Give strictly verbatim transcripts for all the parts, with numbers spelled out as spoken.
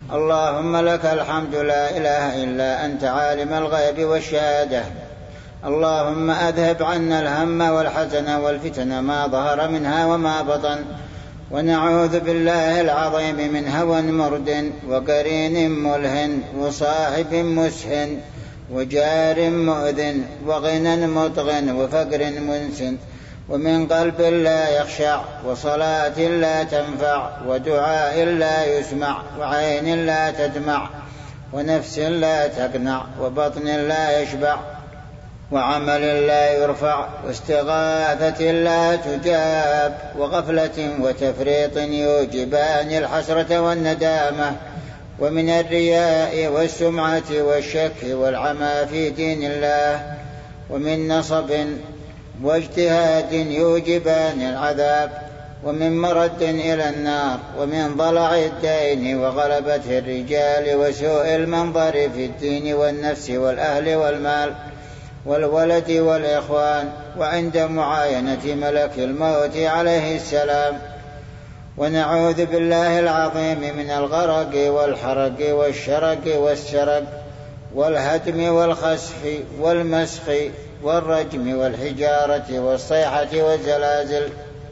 اللهم لك الحمد لا إله إلا أنت عالم الغيب والشهادة. اللهم أذهب عنا الهم والحزن والفتن ما ظهر منها وما بطن، ونعوذ بالله العظيم من هوى مرد وقرين ملهن وصاحب مسهن وجار مؤذن وغنى مطغن وفقر منسن، ومن قلب لا يخشع وصلاة لا تنفع ودعاء لا يسمع وعين لا تدمع ونفس لا تقنع وبطن لا يشبع وعمل لا يرفع واستغاثة لا تجاب وغفلة وتفريط يوجبان الحسرة والندامة، ومن الرياء والسمعة والشك والعمى في دين الله، ومن نصب واجتهاد يوجبان العذاب، ومن مرد إلى النار، ومن ضلع الدين وغلبة الرجال وسوء المنظر في الدين والنفس والأهل والمال والولد والإخوان، وعند معاينة ملك الموت عليه السلام. ونعوذ بالله العظيم من الغرق والحرق والشرق والسرق والهدم والخسف والمسخ والرجم والحجارة والصيحة والزلازل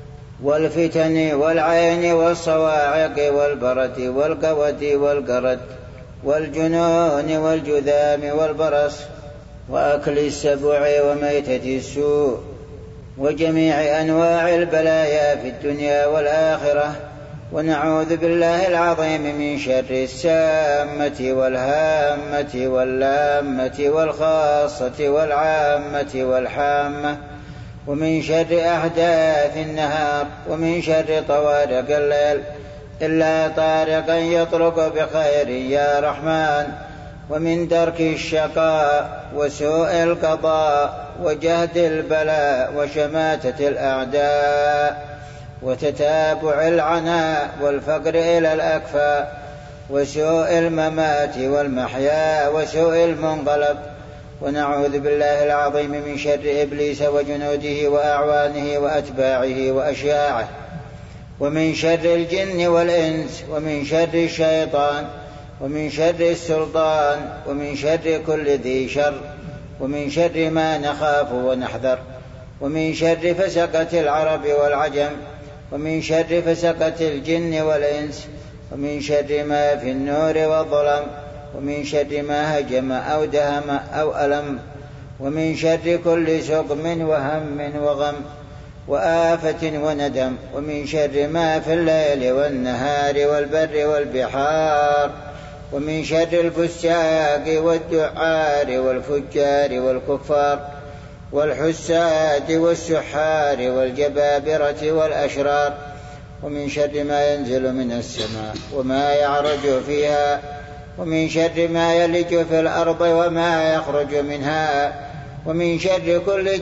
والفتن والعين والصواعق والبرد والقوة والقرد والجنون والجذام والبرص وأكل السبع وميتة السوء وجميع أنواع البلايا في الدنيا والآخرة. ونعوذ بالله العظيم من شر السامة والهامة واللامة والخاصة والعامة والحامة، ومن شر أحداث النهار، ومن شر طوارق الليل إلا طارقا يطرق بخير يا رحمن، ومن درك الشقاء وسوء القضاء وجهد البلاء وشماتة الأعداء وتتابع العناء والفقر إلى الأكفاء وسوء الممات والمحيا وسوء المنقلب. ونعوذ بالله العظيم من شر إبليس وجنوده وأعوانه وأتباعه وأشياعه، ومن شر الجن والإنس، ومن شر الشيطان، ومن شر السلطان، ومن شر كل ذي شر، ومن شر ما نخاف ونحذر، ومن شر فسقة العرب والعجم، ومن شر فسقة الجن والإنس، ومن شر ما في النور والظلم، ومن شر ما هجم أو دهم أو ألم، ومن شر كل سقم وهم وغم وآفة وندم، ومن شر ما في الليل والنهار والبر والبحار، ومن شر الفساق والدعار والفجار والكفار والحساد والسحار والجبابرة والأشرار، ومن شر ما ينزل من السماء وما يعرج فيها، ومن شر ما يلج في الأرض وما يخرج منها، ومن شر كل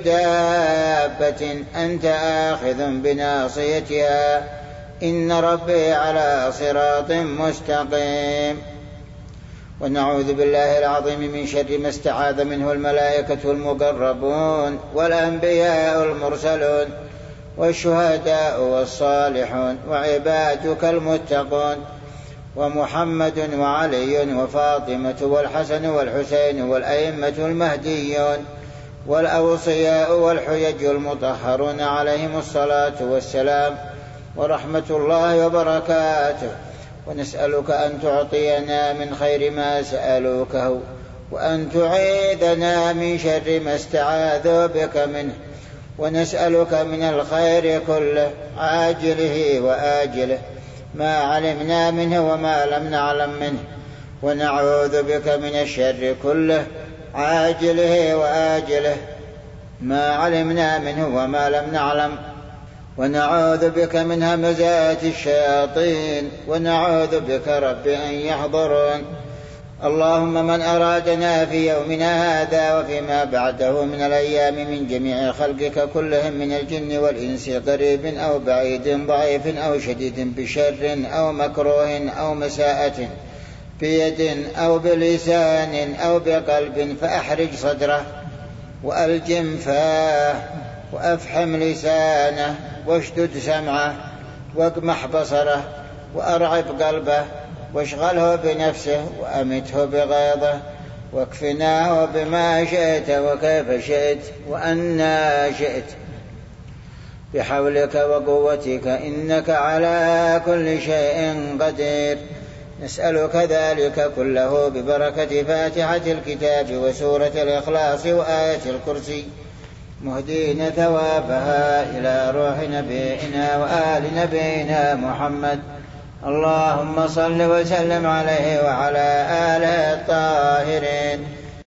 دابة أنت آخذ بناصيتها، إن ربي على صراط مستقيم. ونعوذ بالله العظيم من شر ما استعاذ منه الملائكة المقربون والأنبياء المرسلون والشهداء والصالحون وعبادك المتقون، ومحمد وعلي وفاطمة والحسن والحسين والأئمة المهديون والأوصياء والحجج المطهرون عليهم الصلاة والسلام ورحمة الله وبركاته. ونسألك أن تعطينا من خير ما سألوكه، وأن تعيذنا من شر ما استعاذوا بك منه، ونسألك من الخير كله عاجله وآجله ما علمنا منه وما لم نعلم منه، ونعوذ بك من الشر كله عاجله وآجله ما علمنا منه وما لم نعلم، ونعوذ بك من همزات الشياطين، ونعوذ بك رب أن يحضرون. اللهم من أرادنا في يومنا هذا وفيما بعده من الأيام من جميع خلقك كلهم من الجن والإنس قريب أو بعيد ضعيف أو شديد بشر أو مكروه أو مساءة بيد أو بلسان أو بقلب، فأحرج صدره وألجم فاه وأفحم لسانه واشدد سمعه واقمح بصره وأرعب قلبه واشغله بنفسه وأمته بغيظه، واكفناه بما شئت وكيف شئت وأنا شئت بحولك وقوتك، إنك على كل شيء قدير. نسألك ذلك كله ببركة فاتحة الكتاب وسورة الإخلاص وآية الكرسي، مهدين ثوابها إلى روح نبينا وآل نبينا محمد. اللهم صل وسلم عليه وعلى آله الطاهرين.